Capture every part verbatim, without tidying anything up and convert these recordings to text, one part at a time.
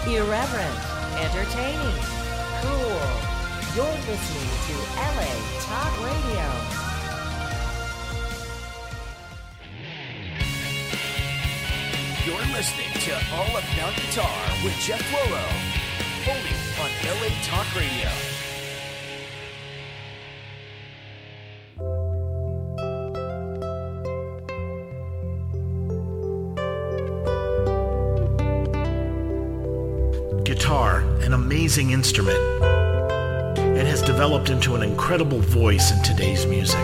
Irreverent, entertaining, cool. You're listening to L A Talk Radio. You're listening to All About Guitar with Jeff Floro, only on L A Talk Radio. Guitar, an amazing instrument. It has developed into an incredible voice in today's music.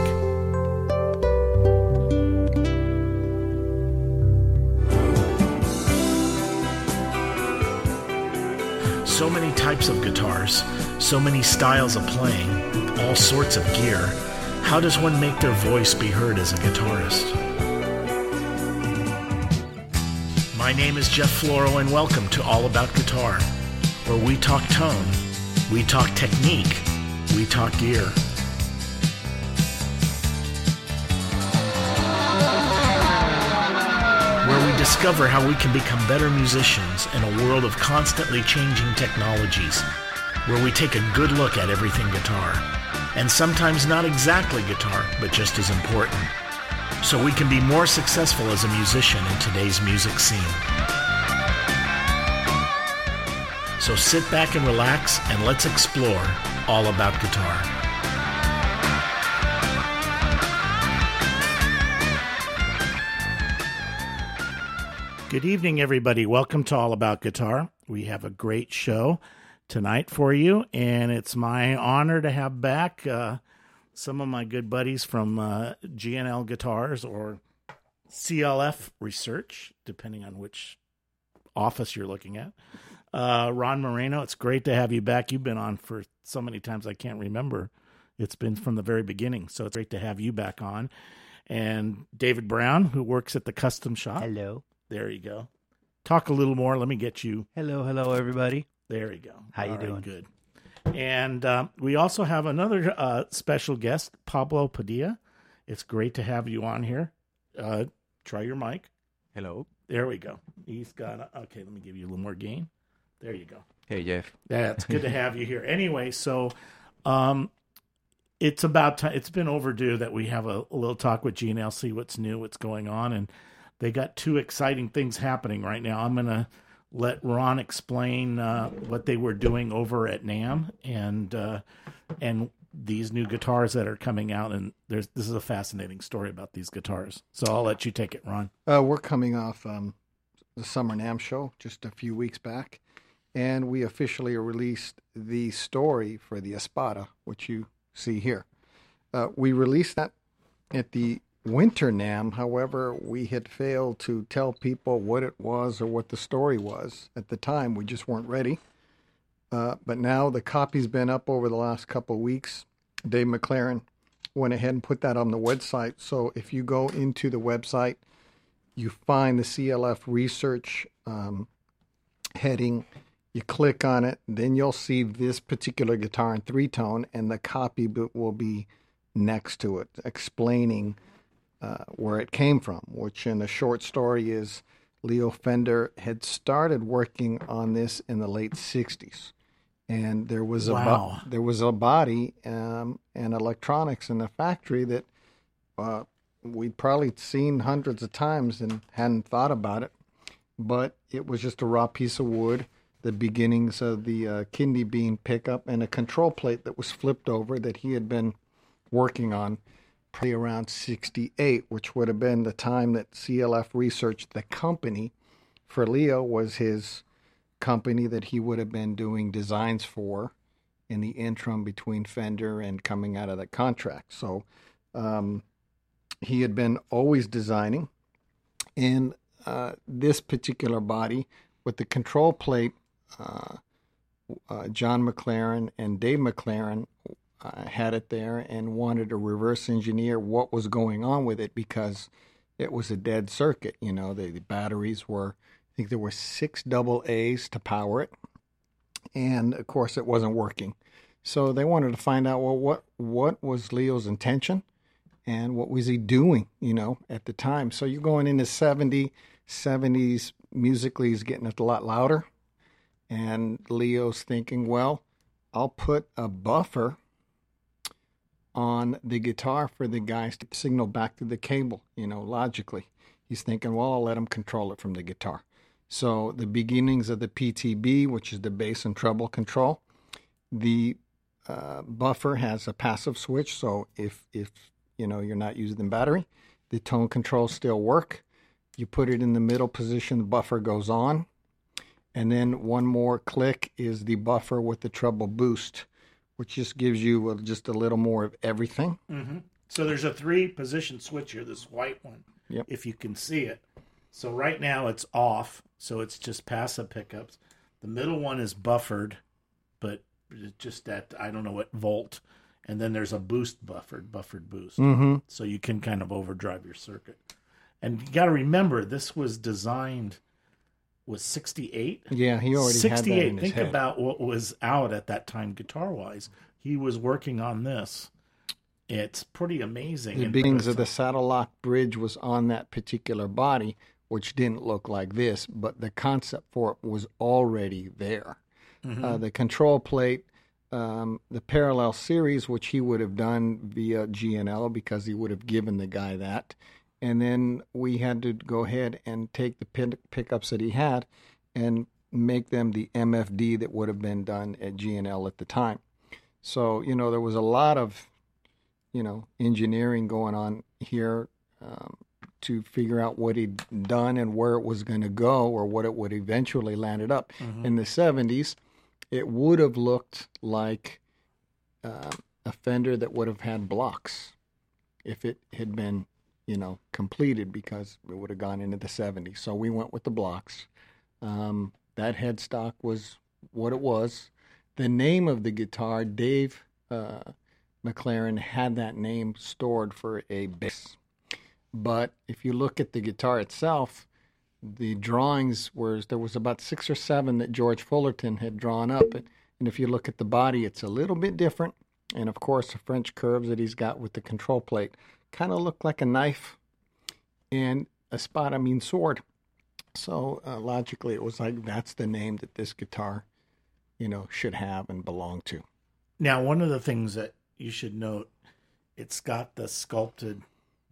So many types of guitars, so many styles of playing, all sorts of gear. How does one make their voice be heard as a guitarist? My name is Jeff Floro, and welcome to All About Guitar, where we talk tone, we talk technique, we talk gear. Where we discover how we can become better musicians in a world of constantly changing technologies, where we take a good look at everything guitar, and sometimes not exactly guitar, but just as important, so we can be more successful as a musician in today's music scene. So sit back and relax, and let's explore all about guitar. Good evening, everybody. Welcome to All About Guitar. We have a great show tonight for you, and it's my honor to have back uh, some of my good buddies from uh, G N L Guitars or C L F Research, depending on which office you're looking at. Uh, Ron Moreno, it's great to have you back. You've been on for so many times I can't remember. It's been from the very beginning, so it's great to have you back on. And David Brown, who works at the Custom Shop. Hello. There you go. Talk a little more. Let me get you. Hello, hello, everybody. There you go. How you All right, doing? Good. And uh, we also have another uh, special guest, Pablo Padilla. It's great to have you on here. Uh, try your mic. Hello. There we go. He's got, a, okay, let me give you a little more gain. There you go. Hey, Jeff. Yeah, it's good to have you here. Anyway, so um, it's about time. It's been overdue that we have a, a little talk with G N L, see what's new, what's going on. And they got two exciting things happening right now. I'm going to let Ron explain uh, what they were doing over at NAMM and uh, and these new guitars that are coming out. And there's this is a fascinating story about these guitars. So I'll let you take it, Ron. Uh, we're coming off um, the Summer NAMM show just a few weeks back, and we officially released the story for the Espada, which you see here. Uh, we released that at the Winter NAMM. However, we had failed to tell people what it was or what the story was at the time. We just weren't ready. Uh, but now the copy's been up over the last couple of weeks. Dave McLaren went ahead and put that on the website. So if you go into the website, you find the C L F Research um, heading. You click on it, then you'll see this particular guitar in three-tone, and the copy will be next to it, explaining Uh, where it came from, which in a short story is Leo Fender had started working on this in the late sixties. And there was a Wow. bo- there was a body um, and electronics in the factory that uh, we'd probably seen hundreds of times and hadn't thought about it. But it was just a raw piece of wood, the beginnings of the uh, kidney bean pickup, and a control plate that was flipped over that he had been working on probably around sixty-eight, which would have been the time that C L F Research, the company for Leo, was his company that he would have been doing designs for in the interim between Fender and coming out of the contract. So um, he had been always designing. And uh, this particular body with the control plate, uh, uh, John McLaren and Dave McLaren Uh, had it there and wanted to reverse engineer what was going on with it because it was a dead circuit. You know, the, the batteries were, I think there were six double A's to power it. And of course it wasn't working. So they wanted to find out, well, what, what was Leo's intention and what was he doing, you know, at the time. So you're going into seventy, seventies, musically he's getting a lot louder. And Leo's thinking, well, I'll put a buffer on the guitar for the guys to signal back to the cable, you know, logically. He's thinking, well, I'll let him control it from the guitar. So the beginnings of the P T B, which is the bass and treble control, the uh, buffer has a passive switch. So if, if you know, you're not using the battery, the tone controls still work. You put it in the middle position, the buffer goes on. And then one more click is the buffer with the treble boost, which just gives you uh, just a little more of everything. Mm-hmm. So there's a three-position switch here, this white one, Yep. if you can see it. So right now it's off, so it's just passive pickups. The middle one is buffered, but it's just at, I don't know what volt. And then there's a boost buffered, buffered boost. Mm-hmm. So you can kind of overdrive your circuit. And you got to remember, this was designed, was sixty-eight? Yeah, he already sixty-eight. had that in his Think head. about what was out at that time guitar-wise. He was working on this. It's pretty amazing. The And beginnings of the it's- saddle lock bridge was on that particular body, which didn't look like this, but the concept for it was already there. Mhm. Uh, the control plate, um, the parallel series, which he would have done via G N L because he would have given the guy that. And then we had to go ahead and take the pin- pickups that he had and make them the M F D that would have been done at G N L at the time. So, you know, there was a lot of, you know, engineering going on here um, to figure out what he'd done and where it was going to go or what it would eventually landed up. Mhm. In the seventies, it would have looked like uh, a Fender that would have had blocks if it had been, you know, completed, because it would have gone into the seventies. So we went with the blocks. Um, that headstock was what it was. The name of the guitar, Dave uh, McLaren had that name stored for a bass. But if you look at the guitar itself, the drawings were, there was about six or seven that George Fullerton had drawn up. And, and if you look at the body, it's a little bit different. And of course, the French curves that he's got with the control plate kind of look like a knife and a spot, I mean sword. So uh, logically, it was like, that's the name that this guitar, you know, should have and belong to. Now, one of the things that you should note, it's got the sculpted,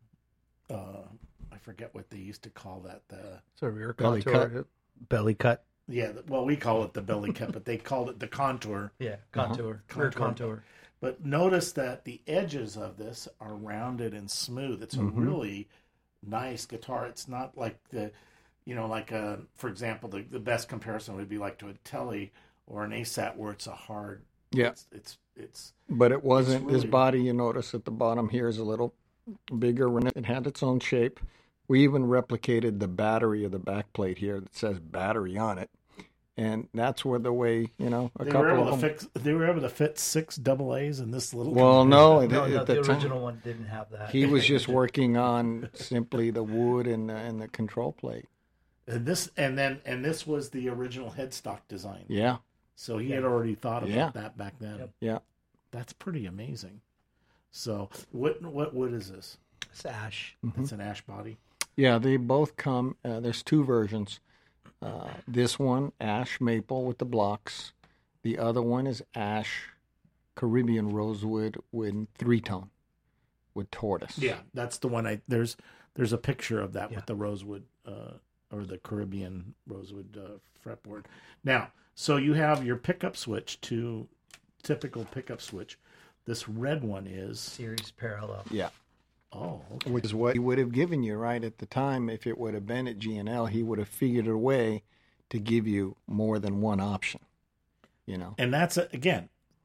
uh, I forget what they used to call that. The So rear Belly contour, belly cut. Yeah, well, we call it the belly cut, but they called it the contour. Yeah, contour, Uh-huh. rear Contour. contour. But notice that the edges of this are rounded and smooth. It's a Mhm. really nice guitar. It's not like the, you know, like a, for example, the, the best comparison would be like to a Tele or an A S A T where it's a hard. Yeah. It's it's, it's But it wasn't, really- this body, you notice at the bottom here is a little bigger. When it had its own shape. We even replicated the battery of the back plate here that says battery on it. And that's where the way, you know, a they couple were able of to them. fix. They were able to fit six double A's in this little. Well, no, No, at, no, at the the time, original one didn't have that. he was just working on simply the wood and the, and the control plate. And this and then and this was the original headstock design. Yeah, So he had already thought about Yeah. that back then. Yep. yeah. That's pretty amazing. So what what wood is this? It's ash. Mm-hmm. It's an ash body. Yeah, they both come. Uh, there's two versions. Uh, this one, ash maple with the blocks. The other one is ash Caribbean rosewood with three tone with tortoise. Yeah, that's the one. I there's there's a picture of that Yeah. with the rosewood uh, or the Caribbean rosewood uh, fretboard. Now, so you have your pickup switch to typical pickup switch. This red one is Series parallel. Yeah. oh okay. Which is what he would have given you right at the time. If it would have been at G N L, he would have figured a way to give you more than one option. You know. And that's uh, again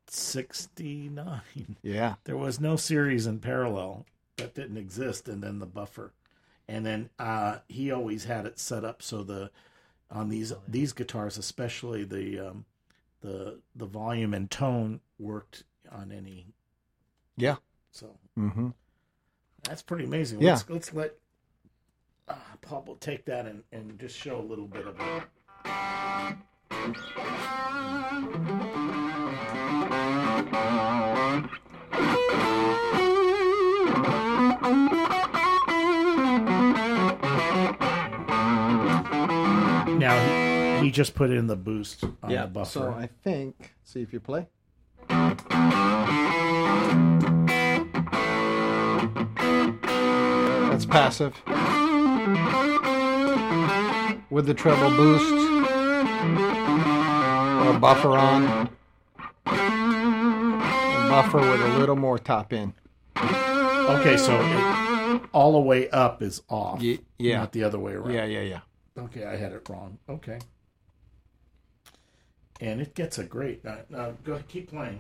sixty-nine. Yeah. There was no series in parallel. That didn't exist, and then the buffer. And then uh, he always had it set up so the on these these guitars, especially the um, the the volume and tone worked on any. Yeah. So Mm-hmm. that's pretty amazing. Yeah. Let's, let's let uh, Pablo take that and, and just show a little bit of it. Now he, he just put in the boost on yeah. the buffer. So I think, see if you play. That's passive. With the treble boost or a buffer on. A buffer with a little more top in. Okay, so it, all the way up is off. Ye- yeah. Not the other way around. Yeah, yeah, yeah. Okay, I had it wrong. Okay. And it gets a great. Uh, uh, go ahead, keep playing.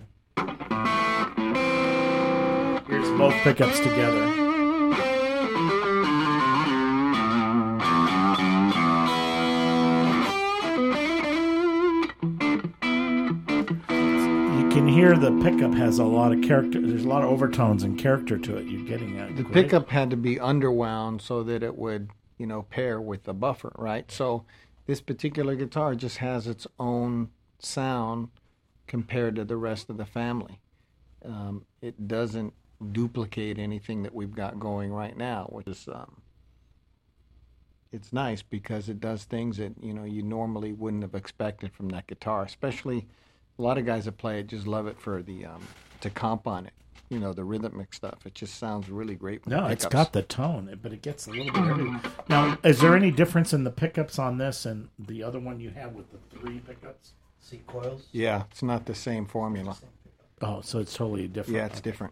Here's both pickups together. You can hear the pickup has a lot of character. There's a lot of overtones and character to it. You're getting a The great- pickup had to be underwound so that it would, you know, pair with the buffer, right? So this particular guitar just has its own sound compared to the rest of the family. Um, it doesn't duplicate anything that we've got going right now, which is um, it's nice because it does things that, you know, you normally wouldn't have expected from that guitar. Especially a lot of guys that play it just love it for the um, to comp on it. You know, the rhythmic stuff. It just sounds really great. With No, the it's pickups. got the tone, but it gets a little bit everywhere. Now, is there any difference in the pickups on this and the other one you have with the three pickups? See coils? Yeah, it's not the same formula. Oh, so it's totally different. Yeah, it's different.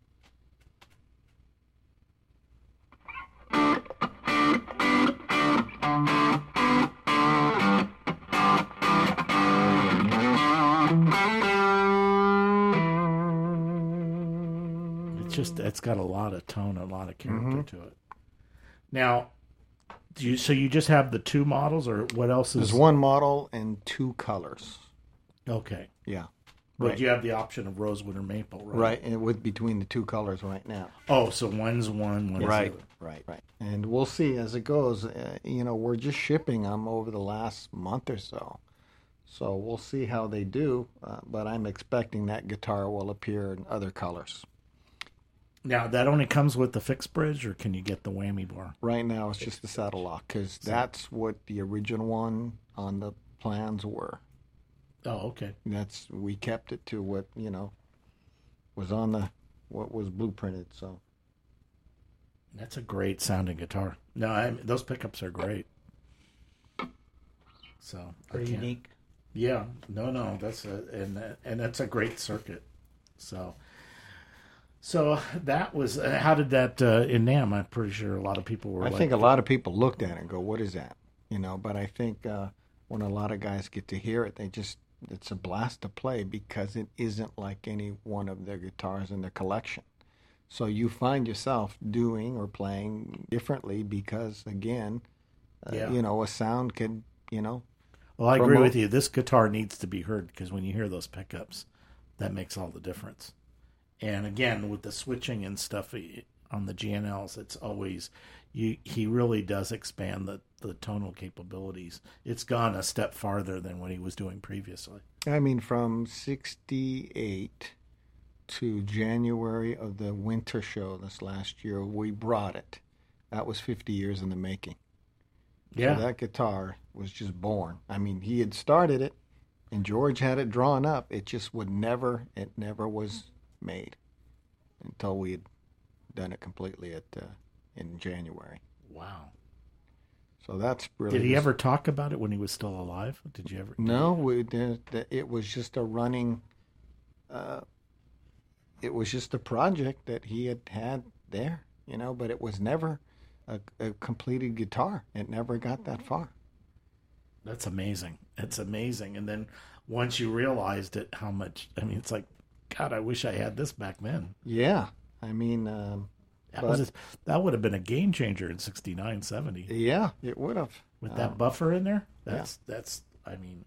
It's just it's got a lot of tone, a lot of character Mm-hmm. to it. Now, do you so you just have the two models, or what else is? There's one model and two colors. Okay, Yeah. but Right. you have the option of rosewood or maple, right? Right, and with between the two colors right now. Oh, so one's one, one's Right, the other. right, right. And we'll see as it goes. Uh, you know, we're just shipping them over the last month or so. So we'll see how they do, uh, but I'm expecting that guitar will appear in other colors. Now that only comes with the fixed bridge, or can you get the whammy bar? Right now, it's just the saddle lock because that's what the original one on the plans were. Oh, okay. That's we kept it to what you know was on the what was blueprinted. So That's a great sounding guitar. No, I those pickups are great. So I Pretty can't- unique. Yeah, no, no, that's a and that- and that's a great circuit. So, so that was uh, how did that uh, in NAMM? I'm pretty sure a lot of people were. I like, think a lot of people looked at it and go, "What is that?" You know. But I think uh, when a lot of guys get to hear it, they just it's a blast to play because it isn't like any one of their guitars in their collection. So you find yourself doing or playing differently because, again, uh, Yeah. you know, a sound could, you know. Well, I agree promote- with you. This guitar needs to be heard because when you hear those pickups, that makes all the difference. And again, with the switching and stuff eh, on the G N Ls, it's always you. He really does expand the the tonal capabilities. It's gone a step farther than what he was doing previously. I mean, from sixty-eight to January of the winter show this last year, we brought it. That was fifty years in the making. Yeah, So that guitar was just born. I mean, he had started it, and George had it drawn up. It just would never, it never was made until we had done it completely at uh, in January. wow. So that's really. Did he just- ever talk about it when he was still alive? Did you ever? No, we did. It was just a running. Uh, it was just a project that he had had there, you know. But it was never a, a completed guitar. It never got that far. That's amazing. It's amazing. And then once you realized it, how much, I mean, it's like, God, I wish I had this back then. Yeah, I mean, um, That, But- was, that would have been a game changer in sixty-nine, seventy. yeah, it would have. With that buffer in there. That's, that's, I mean,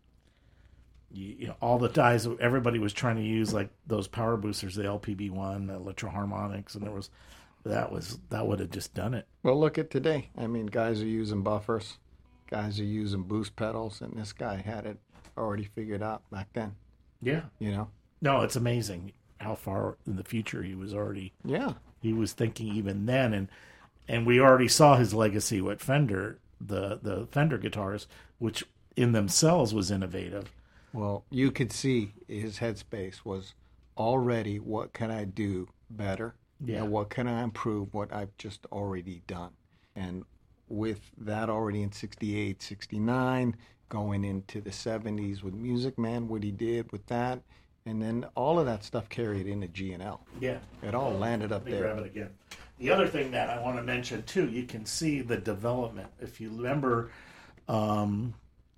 you, you know, all the guys, everybody was trying to use like those power boosters, the L P B one, the Electro-Harmonics, and there was, that was, that would have just done it. Well, look at today. I mean, guys are using buffers, guys are using boost pedals, and this guy had it already figured out back then. Yeah. You know? No, it's amazing how far in the future he was already. Yeah. He was thinking even then, and and we already saw his legacy with Fender, the the Fender guitars, which in themselves was innovative. Well, you could see his headspace was already, what can I do better? Yeah. And what can I improve what I've just already done? And with that already in sixty-eight, sixty-nine, going into the seventies with Music Man, what he did with that, and then all of that stuff carried into G and L. Yeah. It all landed up Let me there. grab it again. The other thing that I want to mention, too, you can see the development. If you remember um,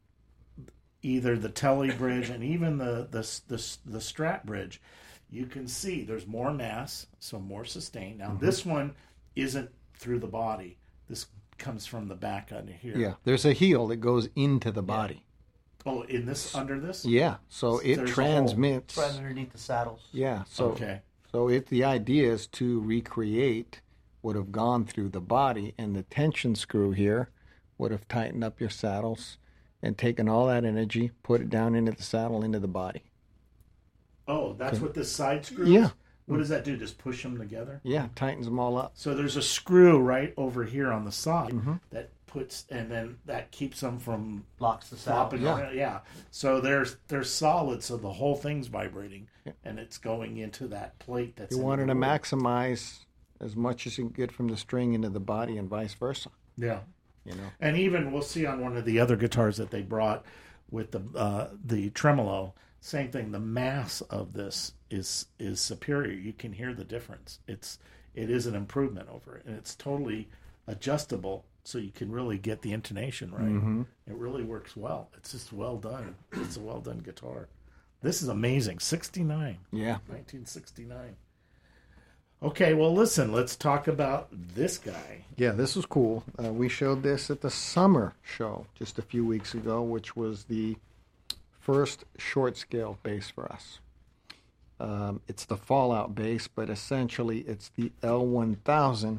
either the Telly Bridge and even the, the, the, the Strat Bridge, you can see there's more mass, so more sustain. Now, Mm-hmm. this one isn't through the body. This comes from the back under here. Yeah, there's a heel that goes into the body. Oh, in this, under this? Yeah, so it There's a transmits. Right underneath the saddles. Yeah, so Okay. so it the idea is to recreate would have gone through the body, and the tension screw here would have tightened up your saddles and taken all that energy, put it down into the saddle, into the body. Oh, that's what this side screw Yeah. is? What does that do? Just push them together? Yeah, tightens them all up. So there's a screw right over here on the side Mm-hmm. that puts, and then that keeps them from Locks the saddle. flopping Yeah. around. Yeah. So they're they're solid, so the whole thing's vibrating, and it's going into that plate. That's You in wanted the to wood. maximize as much as you can get from the string into the body, and vice versa. Yeah. You know. And even we'll see on one of the other guitars that they brought with the uh, the tremolo. Same thing. The mass of this is is superior. You can hear the difference. It's it is an improvement over it, and it's totally adjustable, so you can really get the intonation right. Mm-hmm. It really works well. It's just well done. It's a well done guitar. This is amazing. sixty-nine, Yeah. nineteen sixty-nine. Okay, well, listen. Let's talk about this guy. Yeah, this was cool. Uh, we showed this at the summer show just a few weeks ago, which was the first short scale bass for us. Um, it's the Fallout bass, but essentially it's the L one thousand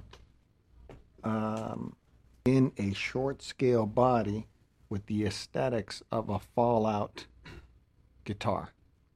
um, in a short scale body with the aesthetics of a Fallout guitar.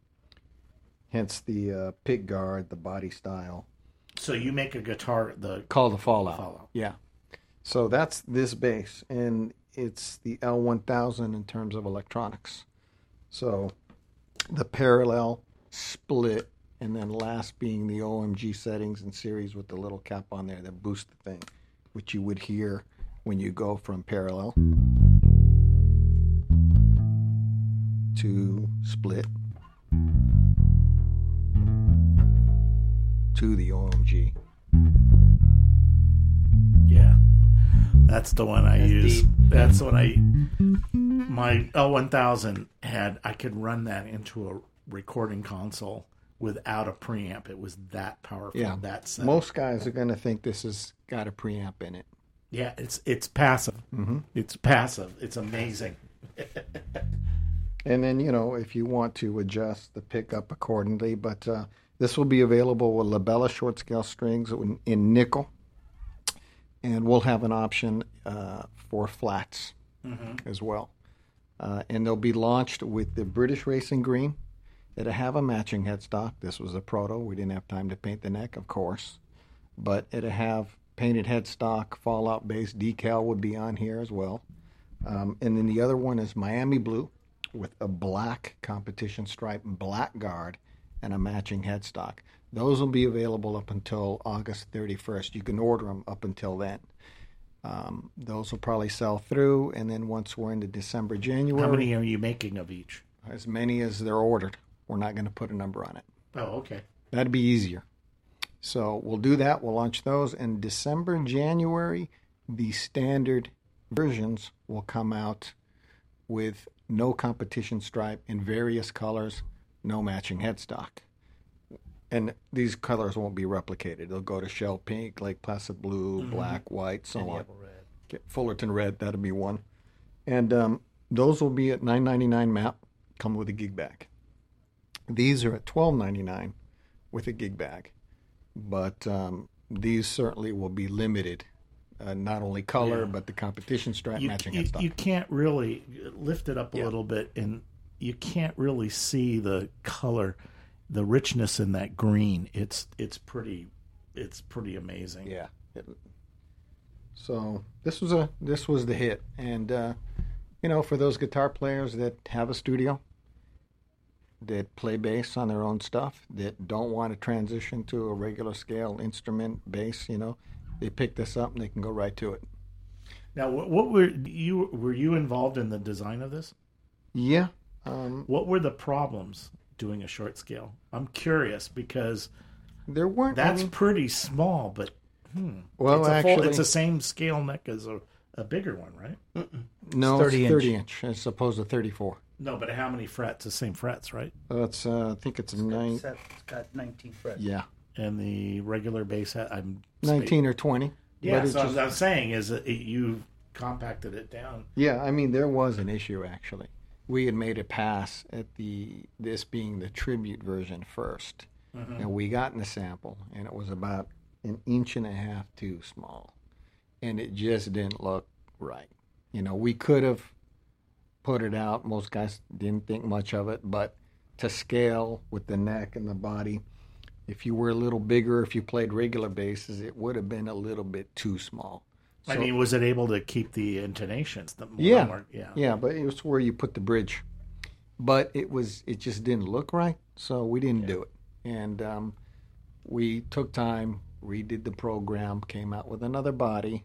Hence the uh, pick guard, the body style. So you make a guitar the Called the Fallout. Fallout. Yeah. So that's this bass, and it's the L one thousand in terms of electronics. So the parallel, split, and then last being the O M G settings in series with the little cap on there that boosts the thing, which you would hear when you go from parallel to split to the O M G. Yeah, that's the one I That's use. deep. That's the one I. My L one thousand had. I could run that into a recording console without a preamp. It was that powerful. Yeah, that set. most guys are going to think this has got a preamp in it. Yeah, it's it's passive. Mm-hmm. It's passive. It's amazing. And then, you know, if you want to adjust the pickup accordingly, but uh, this will be available with Labella short scale strings in, in nickel, and we'll have an option uh, for flats Mm-hmm. as well. Uh, and they'll be launched with the British Racing Green. It'll have a matching headstock. This was a proto. We didn't have time to paint the neck, of course. But it'll have painted headstock, Fallout base, decal would be on here as well. Um, and then the other one is Miami Blue with a black competition stripe, black guard, and a matching headstock. Those will be available up until August thirty-first. You can order them up until then. Um, those will probably sell through, and then once we're into December, January, How many are you making of each? as many as they're ordered. We're not going to put a number on it. Oh, okay. That'd be easier. So we'll do that. We'll launch those. In December and January, the standard versions will come out with no competition stripe in various colors, no matching headstock. And these colors won't be replicated. They'll go to shell pink, Lake Placid blue, Mm-hmm. black, white, so on. Yellow red. Get Fullerton red, that'll be one. And um, those will be at nine ninety-nine map, come with a gig bag. These are at twelve ninety-nine with a gig bag. But um, these certainly will be limited. Uh, not only color, Yeah. but the competition stripe You, matching you, headstock. you can't really lift it up a Yeah. little bit, and you can't really see the color, the richness in that green. It's it's pretty, it's pretty amazing. Yeah. It- so this was a this was the hit, and uh, you know, for those guitar players that have a studio, that play bass on their own stuff, that don't want to transition to a regular scale instrument bass, you know, they pick this up and they can go right to it. Now, what, what were you were you involved in the design of this? Yeah. Um, What were the problems doing a short scale? I'm curious because there weren't that's any. pretty small, but hmm, Well, it's a actually, full, it's the same scale neck as a, a bigger one, right? no, It's thirty it's inch. thirty inch as opposed to thirty-four. No, but how many frets? The same frets, right? Uh, it's uh, I think it's a nine. It's got nineteen frets. Yeah, And the regular bass, ha- I'm nineteen or twenty. Yeah, but it's so just- what I'm saying is that it, you compacted it down. Yeah, I mean there was an issue actually. We had made a pass at the this being the tribute version first, and we got in the sample, and it was about an inch and a half too small, and it just didn't look right. You know, we could have put it out. Most guys didn't think much of it, but to scale with the neck and the body, if you were a little bigger, if you played regular basses, it would have been a little bit too small. I So- mean, was it able to keep the intonations? The more Yeah. more- yeah. Yeah, but it was where you put the bridge. But it was it just didn't look right, so we didn't do it. And um, we took time, redid the program, came out with another body,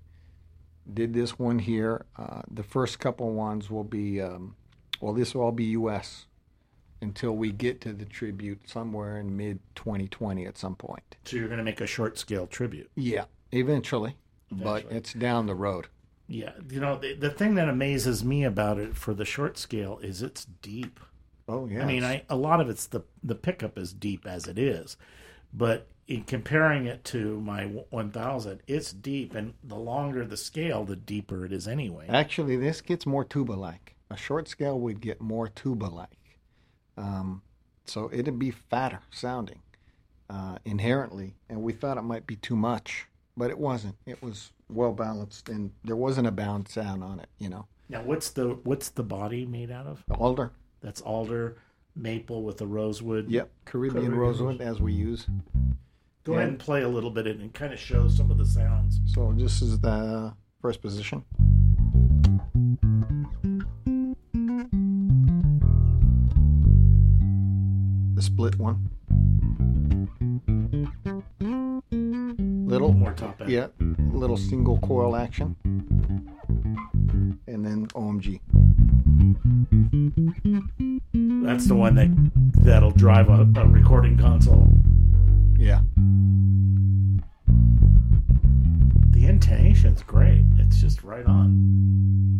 did this one here. Uh, the first couple ones will be, um, well, this will all be U S until we get to the tribute somewhere in mid twenty twenty at some point. So you're going to make a short scale tribute. Yeah, eventually, but Eventually. it's down the road. Yeah. You know, the, the thing that amazes me about it for the short scale is it's deep. Oh, yeah. I mean, I a lot of it's the the pickup is deep as it is, but in comparing it to my one thousand, it's deep, and the longer the scale, the deeper it is anyway. Actually, this gets more tuba-like. A short scale would get more tuba-like. Um, so it'd be fatter sounding uh, inherently, and we thought it might be too much, but it wasn't. It was well-balanced, and there wasn't a bound sound on it, you know. Now, what's the what's the body made out of? Alder. That's alder, maple with a rosewood. Yep, Caribbean, Caribbean rosewood, as we use. Go Yeah. ahead and play a little bit and kind of show some of the sounds. So this is the first position. The split one. Little More top end. Yeah, little single coil action. And then O M G. That's the one that that'll drive a, a recording console. Yeah. The intonation's great. It's just right on.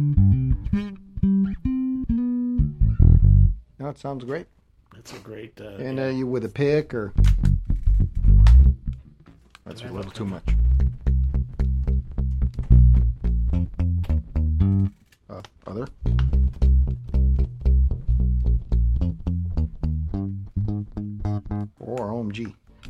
No, it sounds great. It's a great. Uh, And yeah. uh, you with a pick or that's a little too much. Uh, other. Or O M G.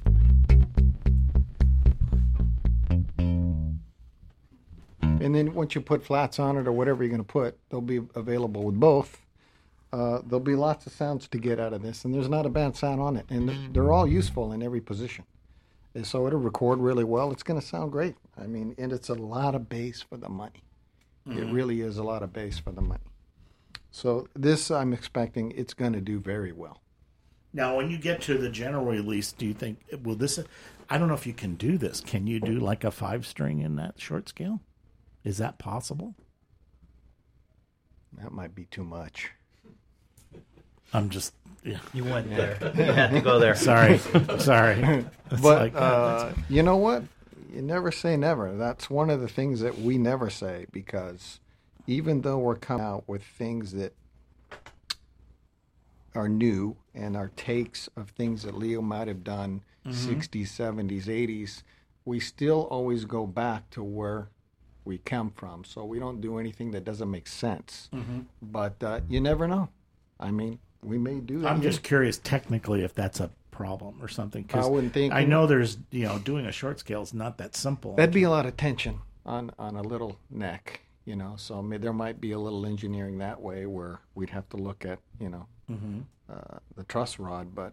And then once you put flats on it or whatever you're going to put, they'll be available with both. Uh, there'll be lots of sounds to get out of this, and there's not a bad sound on it. And they're- they're all useful in every position. And so it'll record really well. It's going to sound great. I mean, and it's a lot of bass for the money. It really is a lot of bass for the money. So this, I'm expecting, it's going to do very well. Now, when you get to the general release, do you think will this? I don't know if you can do this. Can you do like a five string in that short scale? Is that possible? That might be too much. I'm just yeah. You went there. You had to go there. Sorry, sorry. It's But like, uh, you know what? You never say never. That's one of the things that we never say, because even though we're coming out with things that are new and are takes of things that Leo might have done sixties, seventies, eighties, we still always go back to where we come from. So we don't do anything that doesn't make sense. But uh, you never know. I mean, we may do that. I'm just curious technically if that's a problem or something. 'cause I wouldn't think- I know there's you know doing a short scale is not that simple. That'd be a lot of tension on, on a little neck, you know. So may, there might be a little engineering that way where we'd have to look at, you know, Mm-hmm. uh, the truss rod. But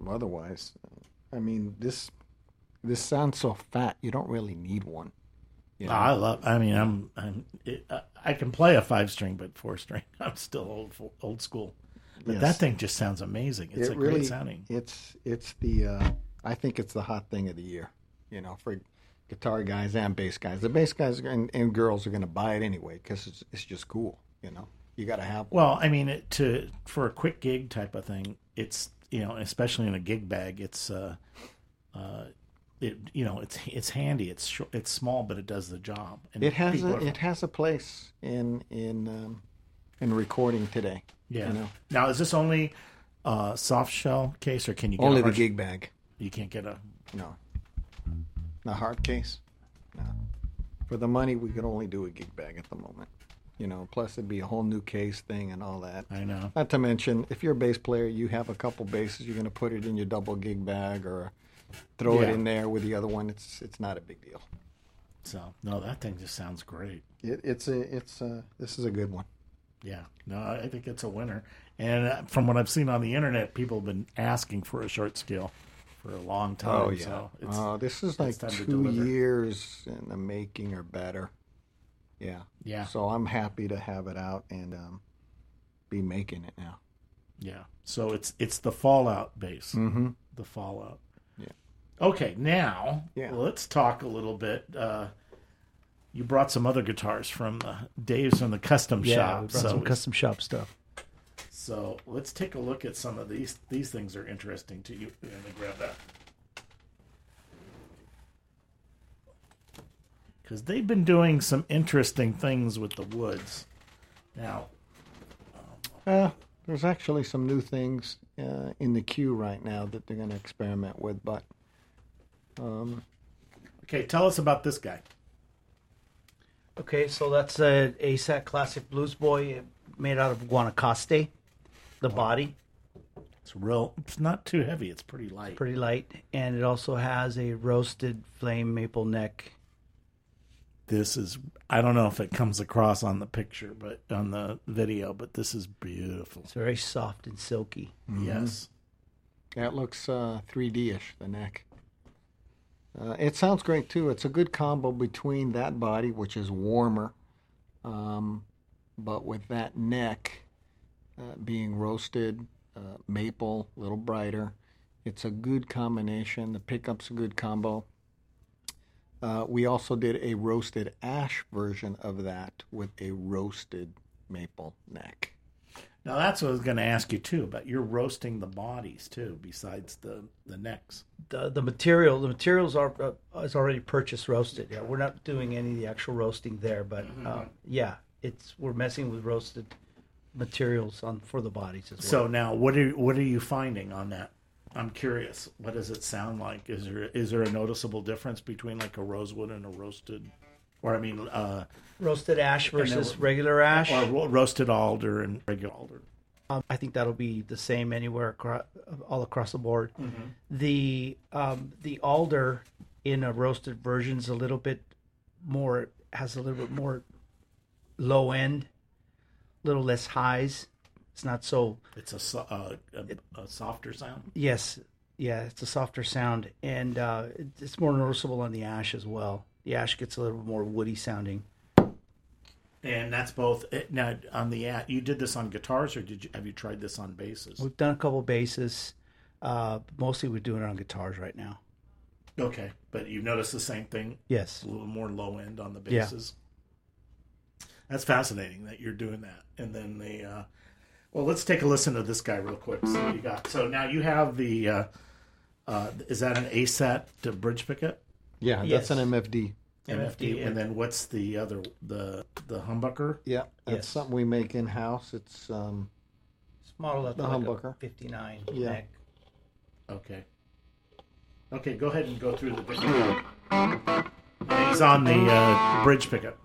otherwise, I mean, this this sounds so fat. You don't really need one. You know? I love. I mean, I'm. I'm it, I can play a five string, but four string. I'm still old old school. But Yes. that thing just sounds amazing. It's it a really, great sounding. It's it's the uh, I think it's the hot thing of the year. You know, for guitar guys and bass guys. The bass guys and, and girls are going to buy it anyway because it's it's just cool. You know, you got to have one. Well, I mean, it, to for a quick gig type of thing, it's you know, especially in a gig bag, it's uh, uh, it you know, it's it's handy. It's short, it's small, but it does the job. And It has people a, are- it has a place in in um, in recording today. yeah. You know, Now, is this only uh, soft shell case, or can you get only a the hard- gig bag. You can't get a. No, the hard case. No, for the money we could only do a gig bag at the moment. You know, plus it'd be a whole new case thing and all that. I know. Not to mention, if you're a bass player, you have a couple basses, you're going to put it in your double gig bag or throw it Yeah. in there with the other one. It's it's not a big deal. So no, that thing just sounds great. It, it's a it's a, this is a good one. Yeah, no, I I think it's a winner. And uh, from what I've seen on the internet, people have been asking for a short scale for a long time. Oh yeah. So it's, Oh, this is like it's time to two deliver. years in the making or better. Yeah. Yeah. So I'm happy to have it out and um, be making it now. yeah. So it's it's the Fallout bass. Mm-hmm. The Fallout. Yeah. Okay, now Yeah. let's talk a little bit. Uh, you brought some other guitars from uh, Dave's from the custom Yeah, shop. we brought so some we- custom shop stuff. So let's take a look at some of these. These things are interesting to you. Let me grab that. Because they've been doing some interesting things with the woods. Now, Uh, there's actually some new things uh, in the queue right now that they're going to experiment with, but um, okay, tell us about this guy. Okay, so that's a ASAT Classic Blues Boy made out of Guanacaste, the body. It's real. It's not too heavy. It's pretty light. Pretty light. And it also has a roasted flame maple neck. This is. I don't know if it comes across on the picture, but on the video, but this is beautiful. It's very soft and silky. Yes. that looks uh, three D-ish, the neck. Uh, it sounds great, too. It's a good combo between that body, which is warmer, um, but with that neck uh, being roasted, uh, maple, a little brighter. It's a good combination. The pickup's a good combo. Uh, we also did a roasted ash version of that with a roasted maple neck. Now that's what I was going to ask you too. But you're roasting the bodies too, besides the the necks. The the material the materials are uh, is already purchased roasted. Yeah, we're not doing any of the actual roasting there, but uh, yeah, it's we're messing with roasted materials on for the bodies as well. So now, what are what are you finding on that? I'm curious. What does it sound like? Is there is there a noticeable difference between like a rosewood and a roasted, or I mean, uh, roasted ash then versus we're- regular ash. or ro- roasted alder and regular alder? Um, I think that'll be the same anywhere across, all across the board. The um, the alder in a roasted version is a little bit more has a little bit more low end, a little less highs. It's not so It's a, so- uh, a, a softer sound. yes, yeah. It's a softer sound, and uh, it- it's more noticeable on the ash as well. The ash gets a little more woody sounding. And that's both. It, now on the at you did this on guitars, or did you have you tried this on basses? We've done a couple basses. Uh, mostly we're doing it on guitars right now. Okay, but you noticed the same thing. Yes. A little more low end on the Yeah. basses. That's fascinating that you're doing that. And then the, uh, well, let's take a listen to this guy real quick. See what you got. So now you have the, uh, uh, is that an ASAT to bridge picket? Yeah, Yes. that's an M F D. M F D. And then what's the other, the the humbucker? Yeah, that's Yes. something we make in house. It's um, It's modeled after The like humbucker. a fifty-nine Yeah. neck. Okay. Okay, go ahead and go through the video. He's on the uh, bridge pickup.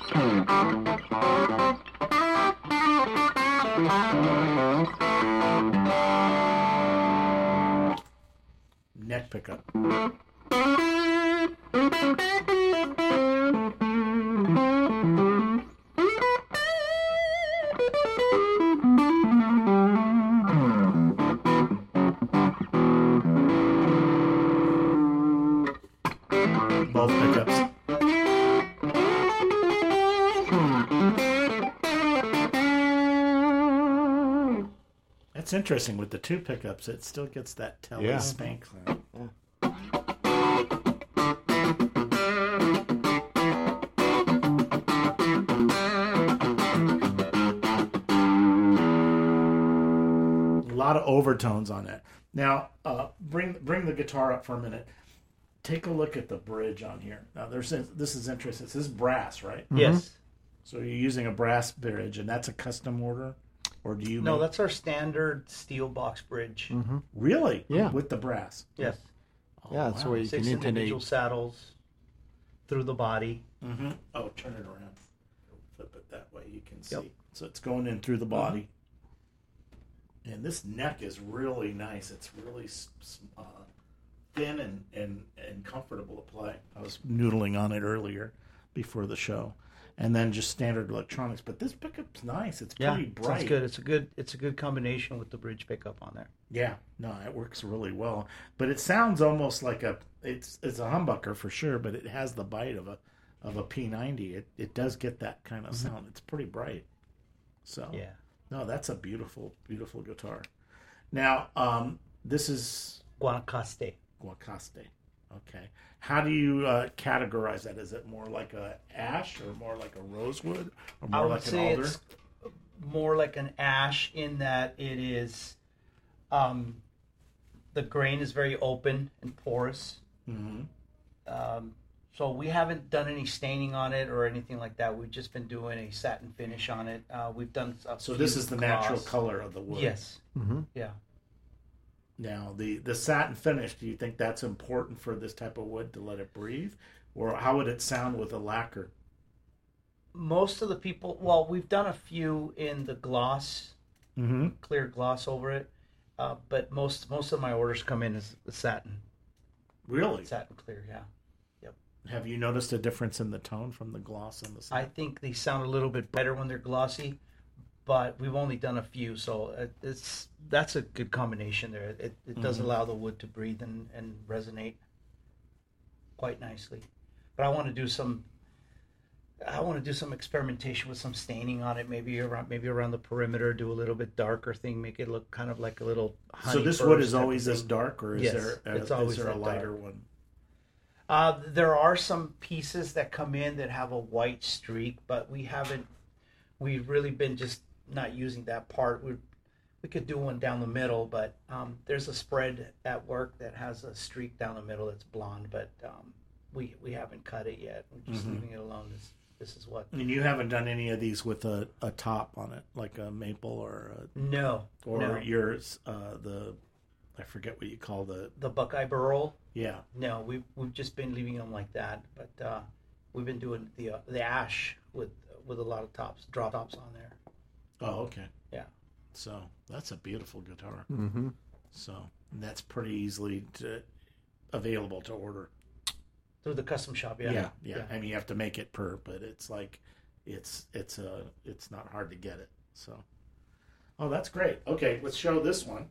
Neck pickup. Both pickups. It's interesting with the two pickups. It still gets that telly Yeah. spank sound. A lot of overtones on it. Now, uh, bring bring the guitar up for a minute. Take a look at the bridge on here. Now, there's this is interesting. This is brass, right? Yes. So you're using a brass bridge, and that's a custom order, or do you? No, make... that's our standard steel box bridge. really Yeah. with the brass. Yes. Yeah, that's wow. where you Six can individual intonate. saddles through the body. Mm-hmm. Oh, turn it around. Flip it that way. You can see. Yep. So it's going in through the body. And this neck is really nice. It's really uh, thin and, and, and comfortable to play. I was noodling on it earlier before the show. And then just standard electronics. But this pickup's nice. It's Yeah, pretty bright. sounds good. It's a good. It's a good combination with the bridge pickup on there. Yeah, no, it works really well. But it sounds almost like a it's it's a humbucker for sure, but it has the bite of a of a P ninety. It it does get that kind of sound. It's pretty bright. So Yeah. no, that's a beautiful beautiful guitar. Now, um, this is Guanacaste. Guanacaste. Okay, how do you uh, categorize that? Is it more like a ash or more like a rosewood or I more would like an say alder? it's more like an ash in that it is. Um, the grain is very open and porous. Mm-hmm. Um, so we haven't done any staining on it or anything like that. We've just been doing a satin finish on it. Uh, we've done a So few this is the natural gloss. color of the wood. Yes. Mm-hmm. Yeah. Now, the, the satin finish, do you think that's important for this type of wood to let it breathe? Or how would it sound with a lacquer? Most of the people, well, we've done a few in the gloss, Mm-hmm. clear gloss over it, uh, but most most of my orders come in as the satin, Really? satin clear. Yeah. Have you noticed a difference in the tone from the gloss and the I satin? think they sound a little bit better when they're glossy, but we've only done a few, so it, it's that's a good combination there. It it does Mhm. allow the wood to breathe and, and resonate quite nicely. But I want to do some. I want to do some experimentation with some staining on it, maybe around maybe around the perimeter. Do a little bit darker thing, make it look kind of like a little. So this honey wood burst is type of always this thing. dark, or is Yes, there a, it's always is there a that lighter dark. one? Uh, there are some pieces that come in that have a white streak, but we haven't. We've really been just not using that part. We we could do one down the middle, but um, there's a spread at work that has a streak down the middle that's blonde, but um, we we haven't cut it yet. We're just Mhm. leaving it alone. This this is what. And you haven't done any of these with a, a top on it, like a maple or a, No, or no. yours, uh, the, I forget what you call the, The Buckeye Burl. yeah. No, we've we've just been leaving them like that, but uh, we've been doing the uh, the ash with with a lot of tops, drop tops on there. Oh, okay. Yeah. So that's a beautiful guitar. Mm-hmm. So and that's pretty easily to, available to order. Through the custom shop, yeah. Yeah, yeah. I mean, you have to make it per, but it's like, it's it's a it's not hard to get it. So, oh, that's great. Okay, let's show this one.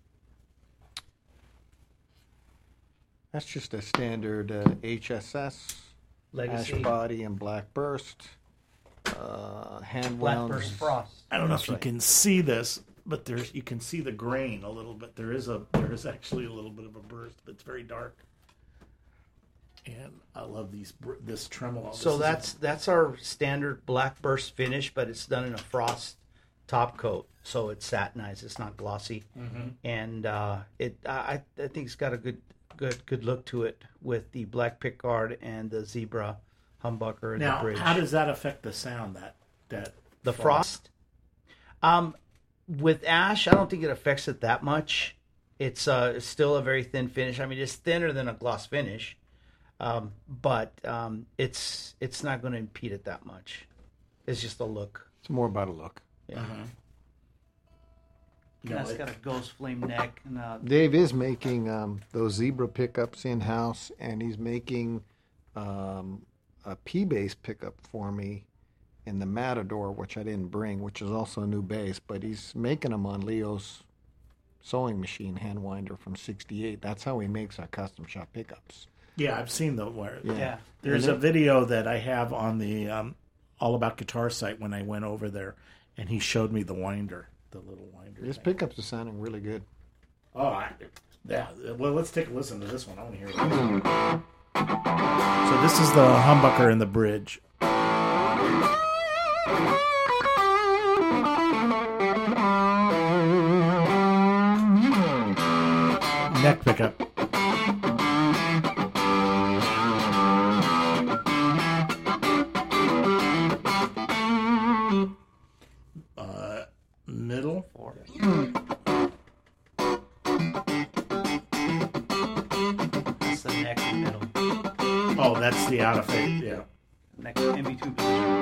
That's just a standard uh, H S S, Legacy, ash body and black burst, uh, hand Black wound. Burst Frost. I don't know if That's you right. can see this, but there's you can see the grain a little bit. There is a there is actually a little bit of a burst, but it's very dark. And I love these br- this tremolo. This So is a- that's that's our standard Black Burst finish, but it's done in a frost top coat, so it's satinized. It's not glossy, Mhm. and uh, it I I think it's got a good good good look to it with the black pickguard and the zebra humbucker and now. the bridge. How does that affect the sound? That that the frost. Um, with ash, I don't think it affects it that much. It's uh, it's still a very thin finish. I mean, it's thinner than a gloss finish, um, but um, it's it's not going to impede it that much. It's just a look. It's more about a look. Yeah, Uh-huh. and No, that's it- got a ghost flame neck. And uh, Dave is making um, those zebra pickups in house, and he's making um, a P bass pickup for me in the Matador, which I didn't bring, which is also a new bass, but he's making them on Leo's sewing machine hand winder from sixty-eight. That's how he makes our custom shop pickups. Yeah, I've seen the where. Yeah. yeah, There's And a it- video that I have on the um, All About Guitar site when I went over there, and he showed me the winder, the little winder. This thing. pickups are sounding really good. Oh, I, yeah. Well, let's take a listen to this one. I want to hear it. So this is the humbucker in the bridge. Neck pickup. Uh, middle. Four. That's the neck and middle. Oh, that's the out of phase. Yeah. Neck in between.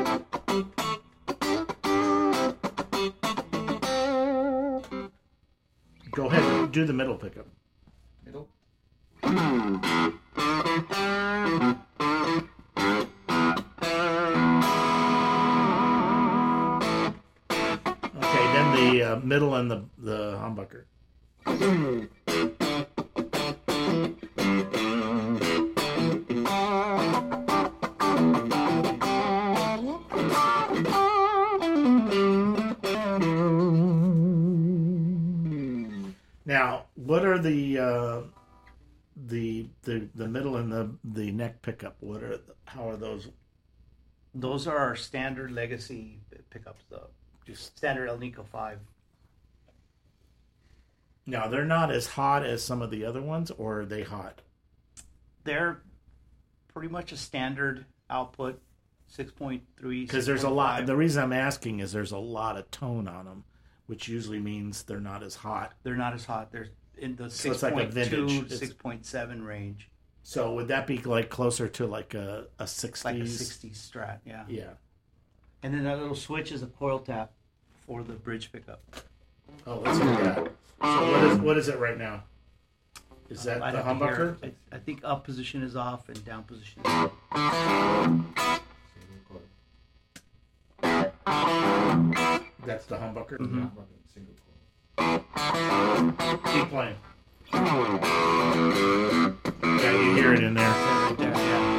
Go ahead. Do the middle pickup. Middle. Okay, then the uh, middle and the the humbucker. Now, what are the uh, the the the middle and the the neck pickup? What are how are those? Those are our standard legacy pickups, though. Just standard El Nico five. Now, they're not as hot as some of the other ones, or are they hot? They're pretty much a standard output, six point three. Because there's a lot. The reason I'm asking is there's a lot of tone on them, which usually means they're not as hot. They're not as hot. They're in the So it's six like a point two, vintage. It's- six point seven range. So would that be like closer to like a a sixties? Like a sixties Strat, yeah. Yeah. And then that little switch is a coil tap for the bridge pickup. Oh, let's hear that. So what is what is it right now? Is that Um, I'd the have to hear humbucker? it. I, I think up position is off and down position is on. That's the humbucker. Mhm. Keep playing. Yeah, you hear it in there. Right there, yeah.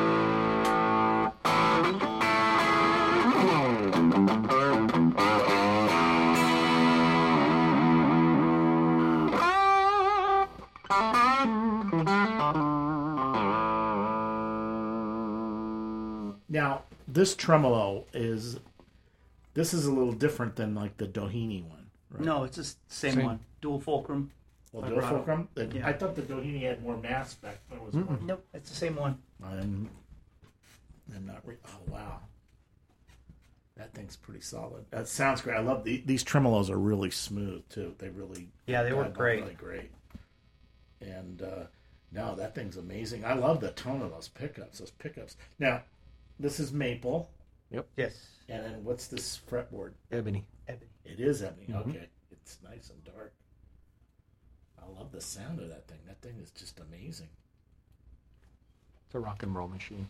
Now, this tremolo is this is a little different than like the Doheny one, right? No, it's the s- same, Same. one. Dual fulcrum. Well, I dual brought it. fulcrum. The- Yeah. I thought the Doheny had more mass back. There was more. Nope, it's the same one. I'm, I'm not. Re- oh wow, that thing's pretty solid. That sounds great. I love the, these tremolos are really smooth too. They really Yeah, they God, work they're great. Really great. And uh, no, that thing's amazing. I love the tone of those pickups. Those pickups. Now, this is maple, Yes. and then what's this fretboard? Ebony. Ebony. It is ebony. Mhm. Okay, it's nice and dark. I love the sound of that thing. That thing is just amazing. It's a rock and roll machine.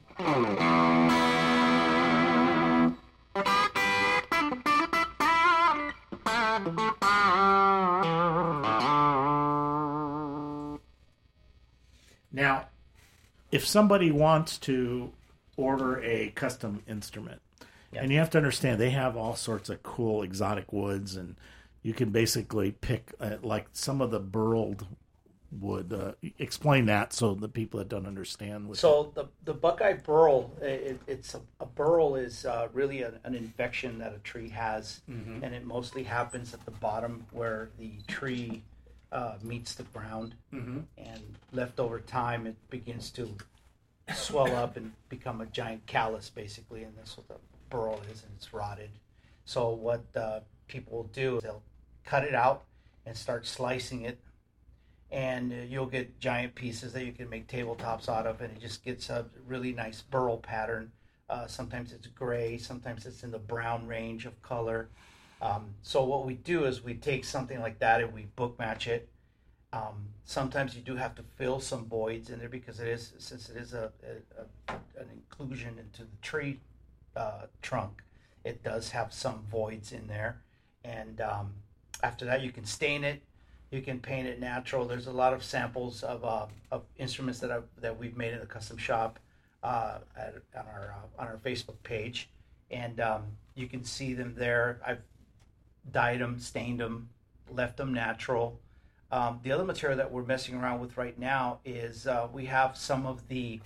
Now, if somebody wants to order a custom instrument, Yeah. and you have to understand they have all sorts of cool exotic woods, and you can basically pick uh, like some of the burled wood. Uh, explain that so the people that don't understand. What So the the Buckeye burl, it, it's a, a burl is uh, really an, an infection that a tree has, Mhm. and it mostly happens at the bottom where the tree uh, meets the ground, Mhm. and left over time it begins to swell up and become a giant callus, basically, and that's what the burl is, and it's rotted. So what uh, people will do is they'll cut it out and start slicing it, and uh, you'll get giant pieces that you can make tabletops out of, and it just gets a really nice burl pattern. Uh, sometimes it's gray, sometimes it's in the brown range of color. Um, so what we do is we take something like that and we book match it. Um, sometimes you do have to fill some voids in there because it is, since it is a, a, a an inclusion into the tree uh, trunk, it does have some voids in there. And um, after that, you can stain it. You can paint it natural. There's a lot of samples of uh, of instruments that I've, that we've made in the custom shop uh, at, on our uh, on our Facebook page, and um, you can see them there. I've dyed them, stained them, left them natural. Um, the other material that we're messing around with right now is uh, we have some of the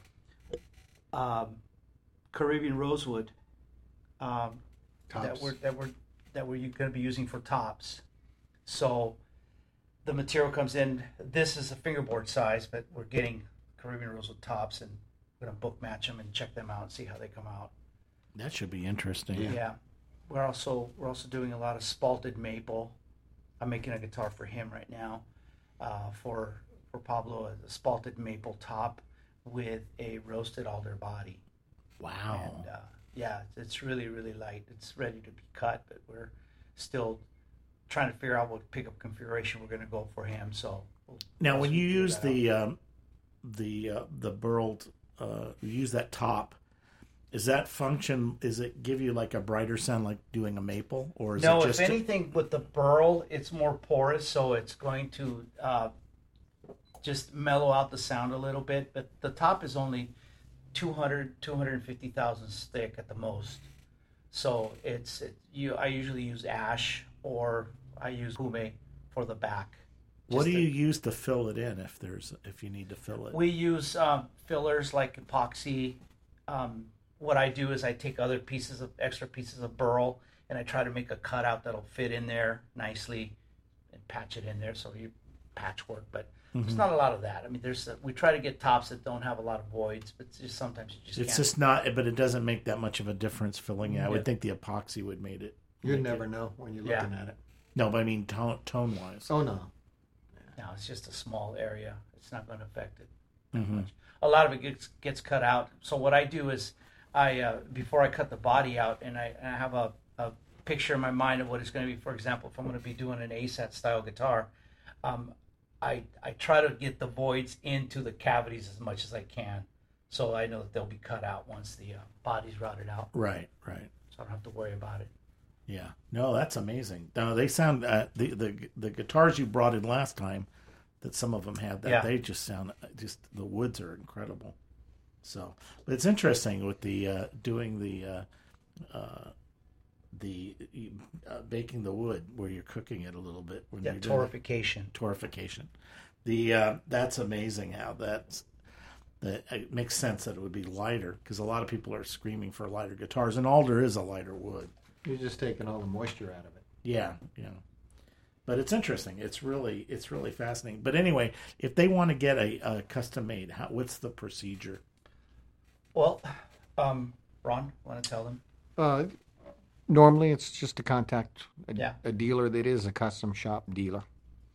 um, Caribbean rosewood um, that Tops. we're that we're that we're going to be using for tops. So the material comes in. This is a fingerboard size, but we're getting Caribbean rosewood tops, and we're going to book match them and check them out and see how they come out. That should be interesting. Yeah. Yeah, we're also we're also doing a lot of spalted maple. I'm making a guitar for him right now, uh, for for Pablo, a spalted maple top with a roasted alder body. Wow. And uh, yeah, it's really really light. It's ready to be cut, but we're still trying to figure out what pickup configuration we're going to go for him. So we'll, Now, once when we you figure use that the out. um, the uh, the burled, uh, you use that top. Is that function? Is it give you like a brighter sound, like doing a maple, or is no, it just if anything, with the burl, it's more porous, so it's going to uh, just mellow out the sound a little bit. But the top is only two hundred, two hundred fifty thousandths thick at the most. So it's it, you. I usually use ash or I use hume for the back. what do Just you the- use to fill it in if there's if you need to fill it? We use um, fillers like epoxy. Um, what I do is I take other pieces of extra pieces of burl and I try to make a cutout that'll fit in there nicely and patch it in there. So you patchwork, but Mm-hmm. there's not a lot of that. I mean, there's we try to get tops that don't have a lot of voids, but it's just sometimes you just It's can't. just not, but it doesn't make that much of a difference filling it. I would Yeah. think the epoxy would make it. You'd make never it- know when you're Yeah. looking at it. No, but I mean tone tone wise. Oh no. No, it's just a small area. It's not going to affect it. Mm-hmm. A lot of it gets gets cut out. So what I do is I uh, before I cut the body out, and I, and I have a, a picture in my mind of what it's going to be. For example, if I'm going to be doing an A S A T style guitar, um, I I try to get the voids into the cavities as much as I can, so I know that they'll be cut out once the uh, body's routed out. Right, right. So I don't have to worry about it. Yeah. No, that's amazing. No, they sound uh, the the the guitars you brought in last time. That some of them had that Yeah. they just sound just the woods are incredible. So, but it's interesting with the uh, doing the uh, uh, the uh, baking the wood where you're cooking it a little bit when Yeah, you're doing torrification. torrification. The uh, that's amazing how that's that it makes sense that it would be lighter because a lot of people are screaming for lighter guitars, and alder is a lighter wood. You're just taking all the moisture out of it. Yeah, yeah. But it's interesting. It's really it's really fascinating. But anyway, if they want to get a, a custom made, how, what's the procedure? Well, um, Ron, want to tell them? Uh, normally, it's just to contact a, Yeah. a dealer that is a custom shop dealer,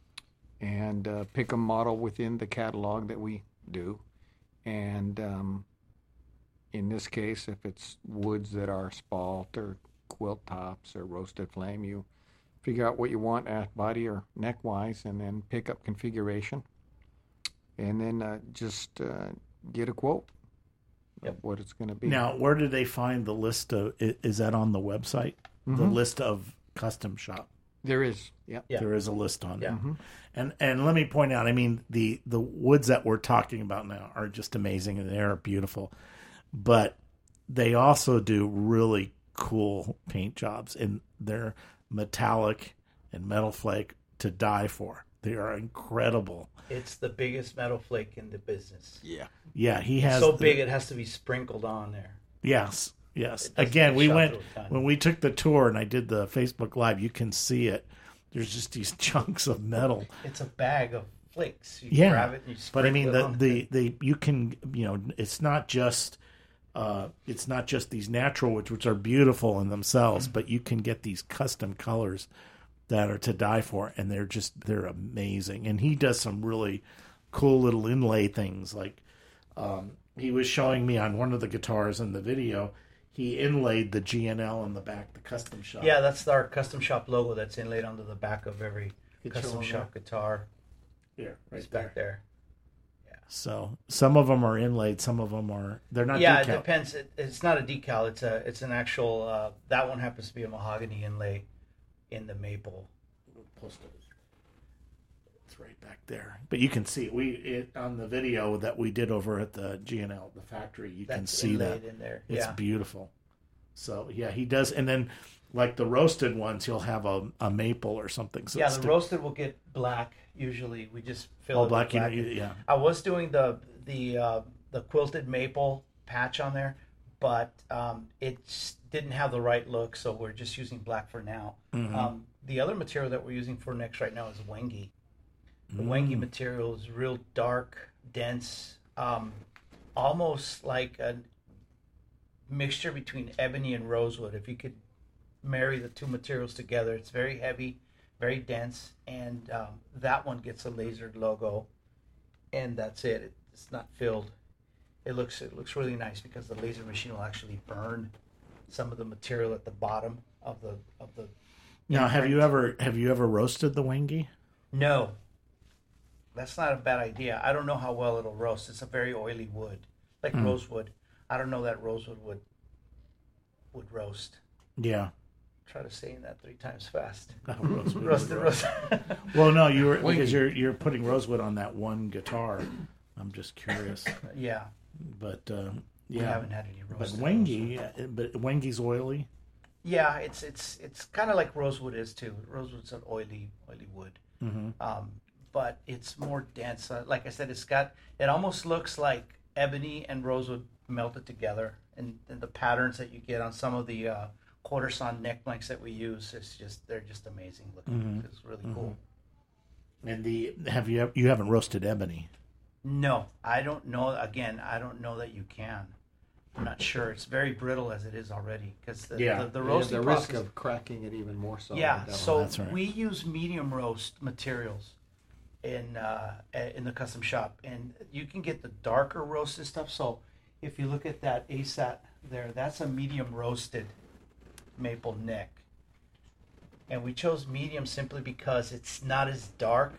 and uh, pick a model within the catalog that we do. And um, in this case, if it's woods that are spalt or quilt tops or roasted flame, you figure out what you want at body or neck wise, and then pick up configuration, and then uh, just uh, get a quote Yep. of what it's going to be. Now, where do they find the list of? i- Is that on the website? The Mhm. list of custom shop. There is, yeah. Yeah. There is a list on Yeah. it. And and let me point out, I mean, the the woods that we're talking about now are just amazing and they are beautiful, but they also do really cool paint jobs, and they're metallic and metal flake to die for. They are incredible. It's the biggest metal flake in the business. Yeah. Yeah, he has So the- big it has to be sprinkled on there. Yes, yes. It doesn't Again, get we shot went through a ton. when we took the tour and I did the Facebook Live. You can see it. There's just these chunks of metal. It's a bag of flakes. You Yeah, grab it and you but I sprinkle mean it the on. the the you can you know it's not just uh, it's not just these natural woods which are beautiful in themselves, Mm-hmm. but you can get these custom colors that are to die for, and they're just they're amazing. And he does some really cool little inlay things. Like um, he was showing me on one of the guitars in the video, he inlaid the G N L in the back, the custom shop. Yeah, that's our custom shop logo that's inlaid onto the back of every Could show custom 'em shop guitar. here, It's right back there. there. So some of them are inlaid, some of them are they're not. yeah, decal. it depends. It, it's not a decal. It's a it's an actual. Uh, that one happens to be a mahogany inlay in the maple. Postal. It's right back there, but you can see it. We it on the video that we did over at the G N L, the factory. You can That's see that inlaid in there. it's Yeah. beautiful. So yeah, he does, and then like the roasted ones, he'll have a, a maple or something. So yeah, it's the still- roasted will get black. Usually, we just fill Oh, it with black, you know, black. you- yeah. I was doing the the uh, the quilted maple patch on there, but um, it just didn't have the right look, so we're just using black for now. Mm-hmm. Um, the other material that we're using for necks right now is Wengi. The Mm. Wengi material is real dark, dense, um, almost like a mixture between ebony and rosewood. If you could marry the two materials together, it's very heavy, very dense, and um, that one gets a lasered logo, and that's it. It's not filled. It looks it looks really nice because the laser machine will actually burn some of the material at the bottom of the of the. Now, have imprint. you ever have you ever roasted the Wengi? No. That's not a bad idea. I don't know how well it'll roast. It's a very oily wood, like Hmm. rosewood. I don't know that rosewood would would roast. Yeah. Try to say that three times fast. Roasted, Roasted, roasted. Well, no, you were because you're you're putting rosewood on that one guitar. I'm just curious, Yeah, but uh, we yeah, haven't had any but roasted. Wengi, yeah, but Wengi's oily. Yeah, it's it's it's kind of like rosewood is too. Rosewood's an oily oily wood, Mm-hmm. um, but it's more dense. Uh, like I said, it's got it almost looks like ebony and rosewood melted together, and, and the patterns that you get on some of the uh, quarter sawn neck blanks that we use, it's just they're just amazing looking. Mhm. It's really cool. And the have you you haven't roasted ebony? No, I don't know. Again, I don't know that you can. I'm not sure. It's very brittle as it is already because the, Yeah. the, the The, roasting the risk process. of cracking it even more so. Yeah, with that so one. That's right. we use medium roast materials in uh, in the custom shop, and you can get the darker roasted stuff. So if you look at that A S A T there, that's a medium roasted maple neck, and we chose medium simply because it's not as dark.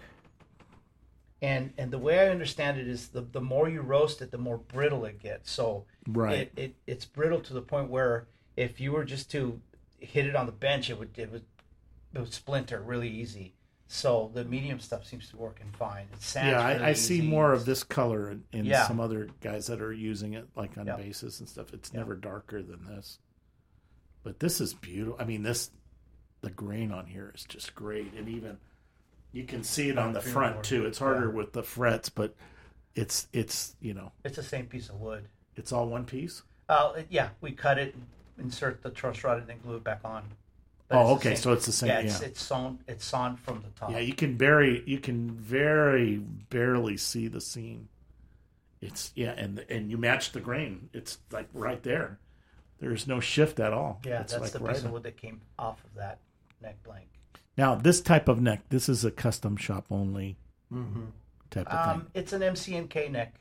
And and the way I understand it is the the more you roast it, the more brittle it gets. So Right. it, it it's brittle to the point where if you were just to hit it on the bench, it would it would it would splinter really easy. So the medium stuff seems to be working fine. It sands Yeah, really I, I see easy. more of this color in, in Yeah. some other guys that are using it, like on Yeah. bases and stuff. It's Yeah. never darker than this. But this is beautiful. I mean, this the grain on here is just great, and even you can see it on the Feel front more. too. It's harder Yeah. with the frets, but it's it's you know It's the same piece of wood. it's all one piece. Uh, it- yeah, we cut it, insert the truss rod, and then glue it back on. But Oh, it's the okay, same- so it's the same. Yeah, Yeah, it's it's sawn it's sawn from the top. yeah. You can very you can very barely see the seam. It's yeah, and and you match the grain. It's like right there. There's no shift at all. Yeah, it's that's like the right piece on. of wood that came off of that neck blank. Now, this type of neck, this is a custom shop only Mm-hmm. type of thing. Um, it's an M C N K neck.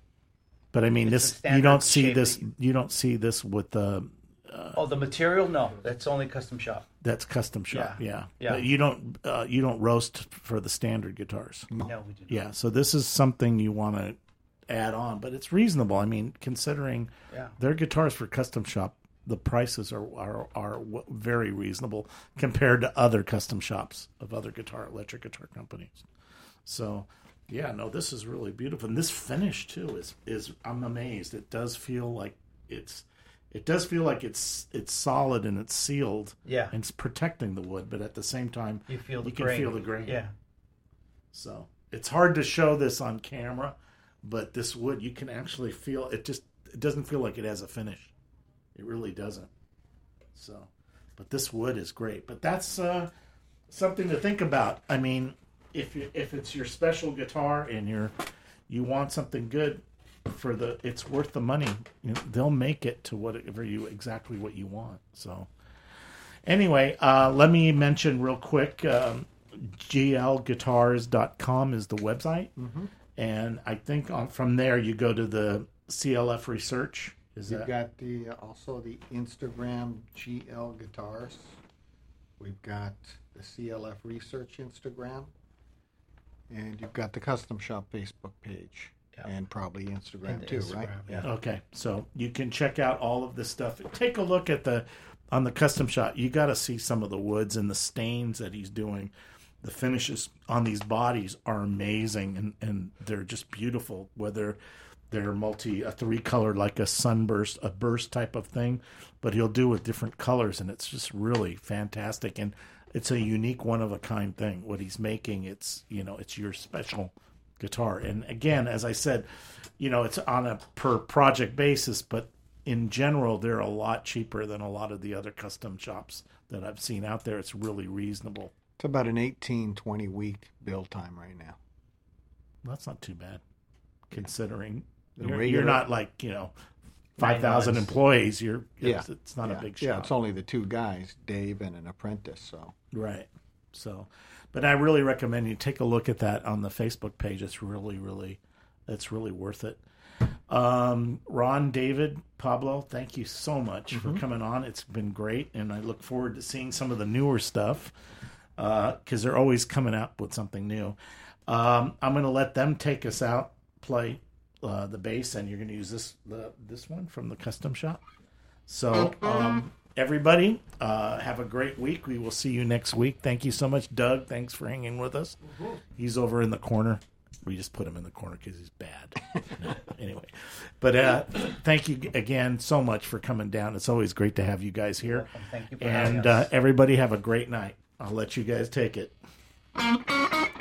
But I mean, it's a this you standard don't see shape this. that you- You don't see this with the Oh, the material? No, that's only custom shop. that's custom shop. Yeah. Yeah, Yeah. But you don't uh, you don't roast for the standard guitars. No, we do not. Yeah, so this is something you want to add on, but it's reasonable. I mean, considering Yeah. their guitars for custom shop, the prices are are are w- very reasonable compared to other custom shops of other guitar electric guitar companies. So, yeah, no, this is really beautiful, and this finish too is is I'm amazed. It does feel like it's it does feel like it's it's solid and it's sealed. Yeah. and it's protecting the wood, but at the same time, You feel the you can grain. feel the grain. Yeah. So it's hard to show this on camera, but this wood you can actually feel it. Just it doesn't feel like it has a finish. It really doesn't. So, but this wood is great. But that's uh, something to think about. I mean, if you, if it's your special guitar and you're you want something good for the, it's worth the money. You know, they'll make it to whatever you exactly what you want. So, anyway, uh, let me mention real quick. Um, G L guitars dot com is the website, Mm-hmm. and I think on, from there you go to the C L F research. Is We've that got the uh, also the Instagram G L Guitars. We've got the C L F Research Instagram, and you've got the Custom Shop Facebook page, Yeah. and probably Instagram And too, Instagram, right? yeah. okay? So you can check out all of this stuff. Take a look at the on the custom shop. You got to see some of the woods and the stains that he's doing. The finishes on these bodies are amazing, and, and they're just beautiful. Whether they're multi, a three color, like a sunburst, a burst type of thing, but he'll do with different colors, and it's just really fantastic. And it's a unique, one of a kind thing. What he's making, it's, you know, it's your special guitar. And again, as I said, you know, it's on a per project basis, but in general, they're a lot cheaper than a lot of the other custom shops that I've seen out there. It's really reasonable. It's about an eighteen, twenty week build time right now. That's not too bad, considering The you're, regular- you're not like, you know, five thousand months. employees. You're Yeah. it's, it's not yeah. a big shop. Yeah, it's only the two guys, Dave and an apprentice. So Right. So, but I really recommend you take a look at that on the Facebook page. It's really, really, it's really worth it. Um, Ron, David, Pablo, thank you so much Mm-hmm. for coming on. It's been great, and I look forward to seeing some of the newer stuff because they're always coming out with something new. Um, I'm going to let them take us out, play uh, the bass, and you're going to use this the, this one from the custom shop. So, um, everybody, uh, have a great week. We will see you next week. Thank you so much, Doug. Thanks for hanging with us. He's over in the corner. We just put him in the corner because he's bad. No, anyway, but uh, thank you again so much for coming down. It's always great to have you guys here. Thank you for having And us. uh, everybody have a great night. I'll let you guys take it.